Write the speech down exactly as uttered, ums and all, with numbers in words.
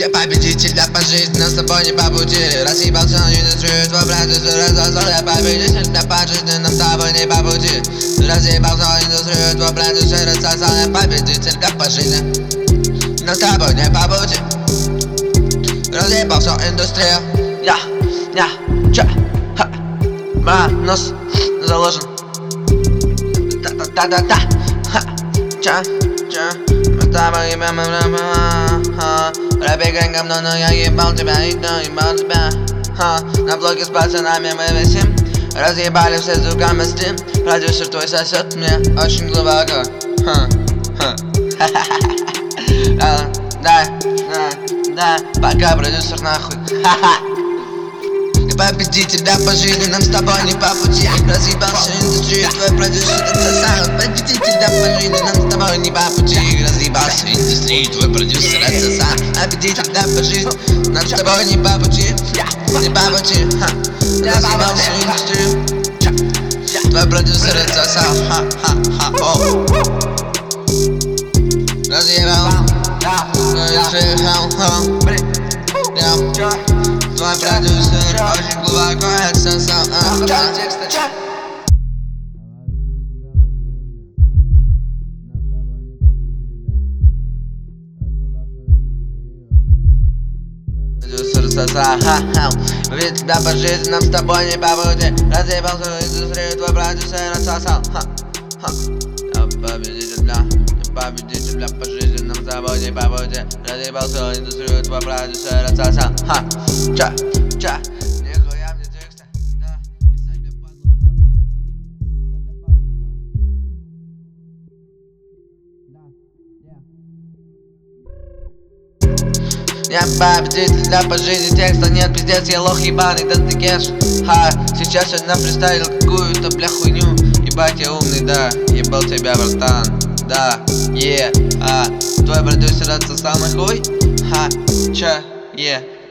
Я победитель, да по жизни, но с тобой не по пути. Разъебался на индустрию, твой продюсер разослал. Я победитель, да по жизни, но с тобой не по пути. Разъебался на индустрию, твой продюсер разослал. Я победитель, да по жизни, но с тобой не по пути. Разъебался индустрию. Я, я, ча, ха, ма, нос заложен. Да-да-да-да, ха, ча, ча. Мы с тобой ебем, ха. Рэпи гэнг говно, но я ебал тебя, и кто ебал тебя, ха. На блоке с пацанами мы висим. Разъебали все звуками стим. Продюсер твой сосет мне очень глубоко, ха, ха. Да, да, да, пока, продюсер, нахуй, ха-ха. Победитель, да по жизни, нам с тобой не по пути. Разъебался индустрию, твой продюсер отсосал. Победитель, да по жизни, нам с тобой не по пути. Разъебался индустрию, твой продюсер отсосал. Победитель, да по жизни, нам с тобой не по пути. Не по пути, ха. Разъебался индустрию, твой продюсер отсосал. Ха-ха-ха, о. Разъебал индустрию, ха-ха. Твой продюсер очень глубоко отсосал. Продюсер сосал, ха-ха. Ведь тебя по жизни, нам с тобой не по пути. Разъебал свою индустрию, твой продюсер отсосал. Ха-ха. Я победитель, бля. Победитель, бля, по жизни, нам с тобой не по пути. Разъебал свою индустрию, твой продюсер отсосал. Ха, ча, ча. Нихуя мне текста, да. Писать мне падло, ха. Писать мне падло, ха. Да, я победитель, да, по жизни текста нет, пиздец, я лох ебаный, да ты кеш. Ха, сейчас я нафристайлил какую-то, бля, хуйню. Ебать, я умный, да, ебал тебя, братан. Да, е, а, твой продюсер отсосал мой хуй? Ха, ча, е.